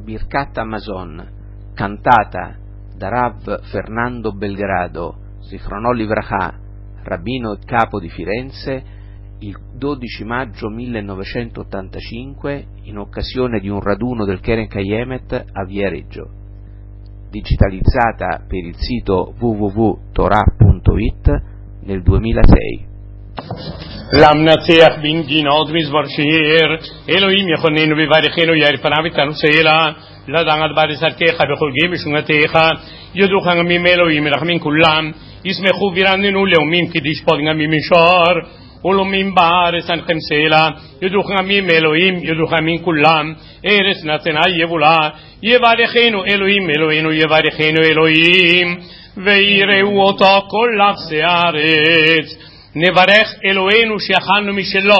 Birkat Hamazon, cantata da Rav Fernando Belgrado, Zichrono Livracha, rabbino e capo di Firenze, il 12 maggio 1985 in occasione di un raduno del Keren Kayemet a Viareggio, digitalizzata per il sito www.torah.it nel 2006. למנצח בנגינות מזמור שיר אלוהים יכוננו וברכנו יאיר פניו איתנו סלע לדעת בעזרתך בחוגי בשונתך יודוך עמים אלוהים מרחמים כולם ישמחו וירננו לאומים כדשפוט עמים משור ולאומים בארץ אנחם סלע יודוך עמים אלוהים יודוך עמים כולם ארץ נתנה יבולה יברכנו אלוהים אלוהינו יברכנו אלוהים ויראו אותו כל ארצי הארץ נברך אלוהינו שיכלנו משלו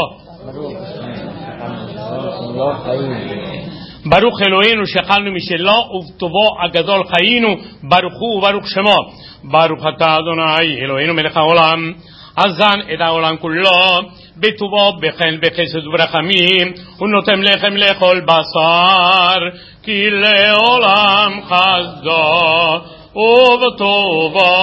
ברוך אלוהינו שיכלנו משלו ובטובו הגדול חיינו ברוכו וברוך שמו ברוך אתה אדוני אלוהינו מלך העולם אזן את העולם כולו בטובו בחן בחסד וברחמים ונותן לחם לכל בשר כי לעולם חסדו ובטובו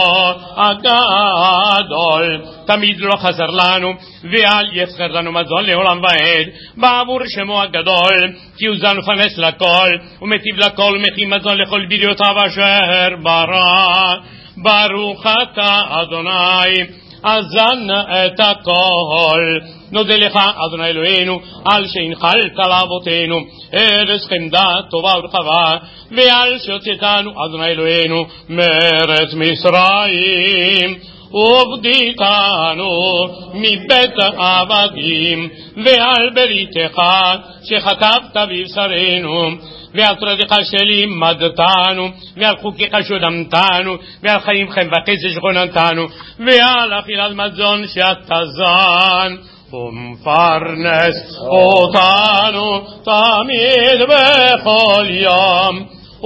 הגדול תמיד לא חסר לנו ואל יחסר לנו מזון לעולם ועד בעבור שמו הגדול כי הוא זן ופנס לכל ומטיב לכל ומכין מזון לכל בריותיו אשר ברא ברוך אתה אדוני אזן את הכל נודה לך אדוני אלוהינו על שהנחלת לאבותינו ארץ חמדה טובה ורחבה ועל שהוצאתנו אדוני אלוהינו מארץ מצרים ובדיתנו מבית העבדים ועל בריתך שכתבת בבשרנו ועל תורתך שלימדתנו ועל חוקיך שהודמתנו ועל חייכם וחסד שכוננתנו ועל אכילת מזון שאתה זן ומפרנס אותנו תמיד בכל יום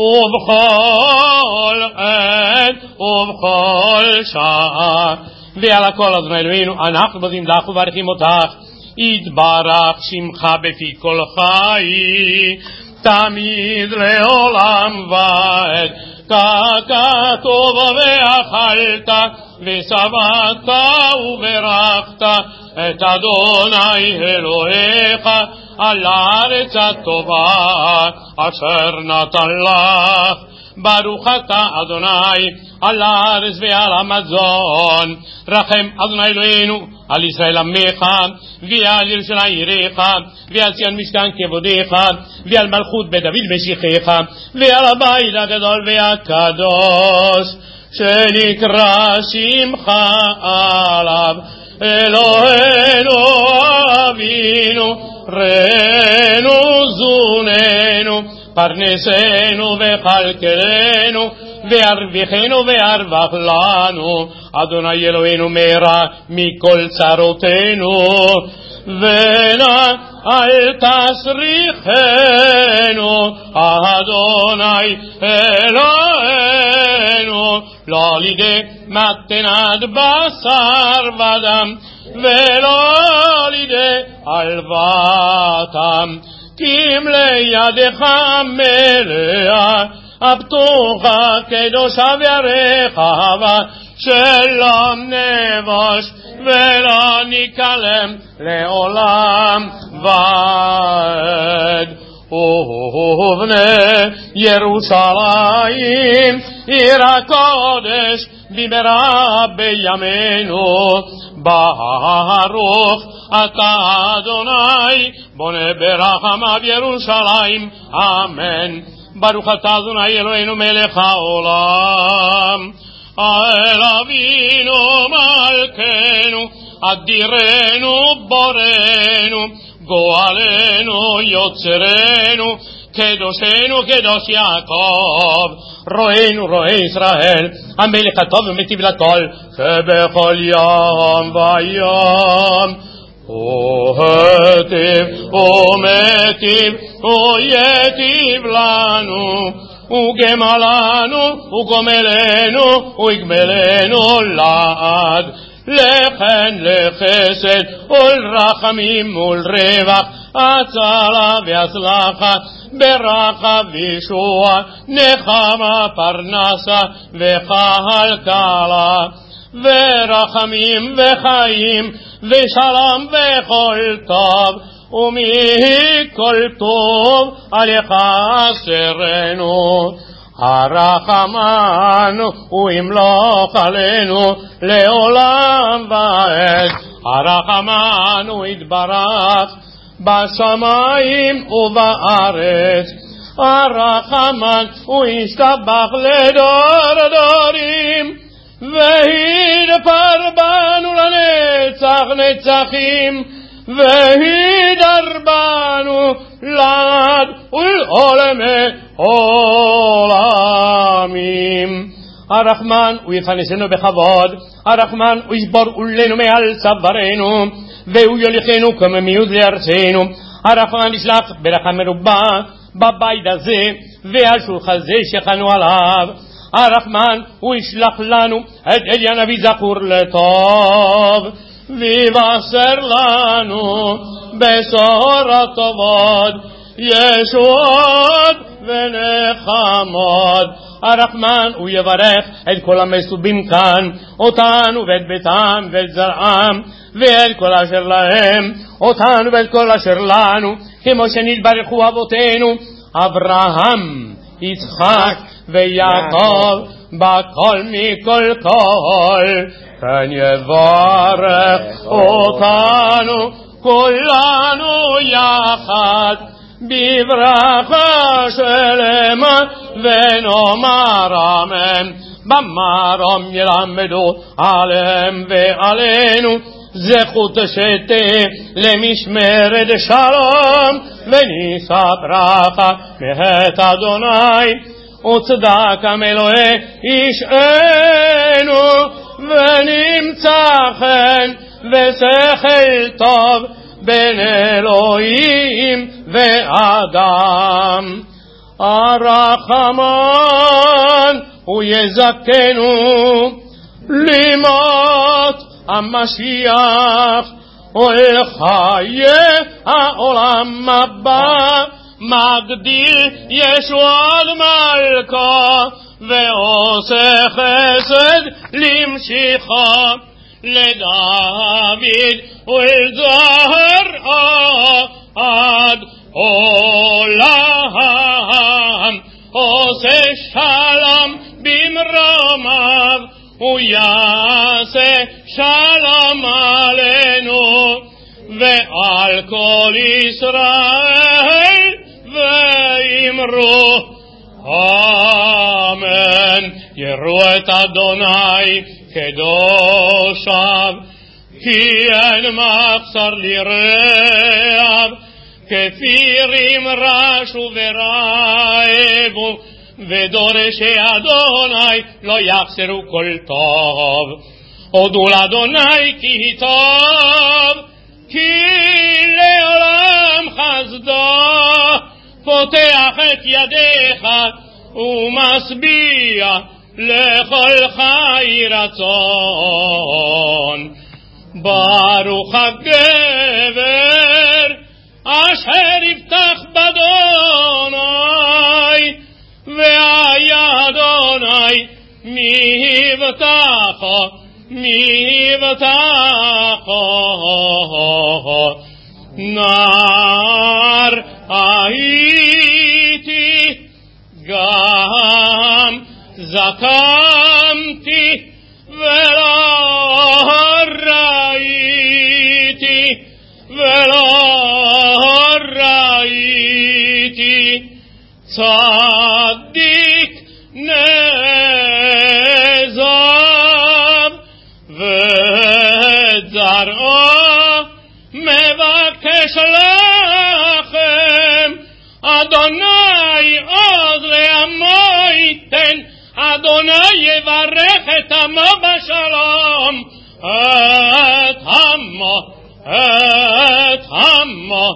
ובכל עת ובכל שעה ועל הכל אדוני אלוהינו אנחנו מודים לך וברכים אותך יתברך שמך בפי כל חי תמיד לעולם ועד ככתוב ואכלת ושבעת וברכת את אדוני אלוהיך על הארץ הטובה אשר נתן לך ברוך אתה אדוני על הארץ ועל המזון רחם אדוני אלוהינו על ישראל עמך ועל ירושלים עירך ועל ציון משכן כבודך ועל מלכות בית דוד משיחך ועל הבית הגדול והקדוש שנקרא שמך עליו אלוהינו אבינו רנו זוננו פרנסנו וכלכלנו והרוויחנו והרווח לנו אדוני אלוהינו מהרה מכל צרותינו ונא אל תסריחנו אדוני אלוהינו לא לידי מתנת בשר ודם ולא לידי הלוותם כי אם לידך מלאה הפתוחה קדושה ורחבה שלום נבוש ולא נקלם לעולם ועד ובני ירושלים עיר הקודש במהרה בימינו ברוך אתה אדוני בונה ברחמיו ירושלים אמן ברוך אתה אדוני אלוהינו מלך העולם אל אבינו מלכנו אדירנו בורנו גואלנו יוצרנו קדושנו קדוש יעקב רואינו רואי ישראל המלך הטוב ומטיב לכל שבכל יום ויום והטיב ומטיב ויטיב לנו וגמלנו וגומלנו ויגמלנו לעד לחן לחסד ולרחמים ולרווח הצלה והצלחה ברכה וישועה נחמה פרנסה וכלכלה ורחמים וחיים ושלום וכל טוב ומכל טוב עליך אסרנו הרחמן וימלוך עלינו לעולם ועד הרחמן יתברך בשמיים ובארץ הרחמן וישתבח לדור דורים וידבר בנו לנצח נצחים וידר בנו לעד ולעולמי עולמים הרחמן הוא יפרנסנו בכבוד הרחמן הוא ישבור עולנו מעל צווארנו והוא יוליכנו כממיעוט לארצנו הרחמן ישלח ברכה מרובה בבית הזה ועל שולחן זה שחנו עליו הרחמן הוא ישלח לנו את אליה הנביא זכור לטוב ויבשר לנו בשורות טובות ישועות ונחמות הרחמן הוא יברך את כל המסובים כאן אותנו ואת ביתם ואת זרעם ואת כל אשר להם אותנו ואת כל אשר לנו כמו שנתברכו אבותינו אברהם יצחק ויעקב בכל מכל כל כן יברך אותנו כולנו יחד בברכה שלמה ונאמר אמן במרום ילמדו עליהם ועלינו זכות שתהיה למשמרת שלום ונישא ברכה מאת אדוני וצדקה מאלוהי אישנו ונמצא חן ושכל טוב בין אלוהים ואדם הרחמן הוא יזכנו לימות המשיח ולחיי העולם הבא מגדיל ישועת מלכו ועושה חסד למשיחו לדוד ולזרעו עד עולם עושה שלום במרומיו הוא יעשה שלום עלינו ועל כל ישראל ואמרו אמן יראו את אדוני קדושיו כי אין מחסר לרעב כפירים רשו ורעבו ודורשי אדוני לא יחסרו כל טוב הודו לאדוני כי טוב כי לעולם חסדו פותח את ידיך ומשביע לכל חי רצון ברוך הגבר אשר יפתח באדוני והיה אדוני מי יבטחו נער הייתי גם זקנתי ולא ראיתי צדיק נעזב וזרעו מבקש לכם אדוני עוז לעמו ייתן אדוני יברך את עמו בשלום את עמו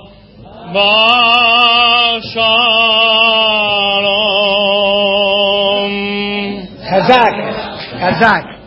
בשלום חזק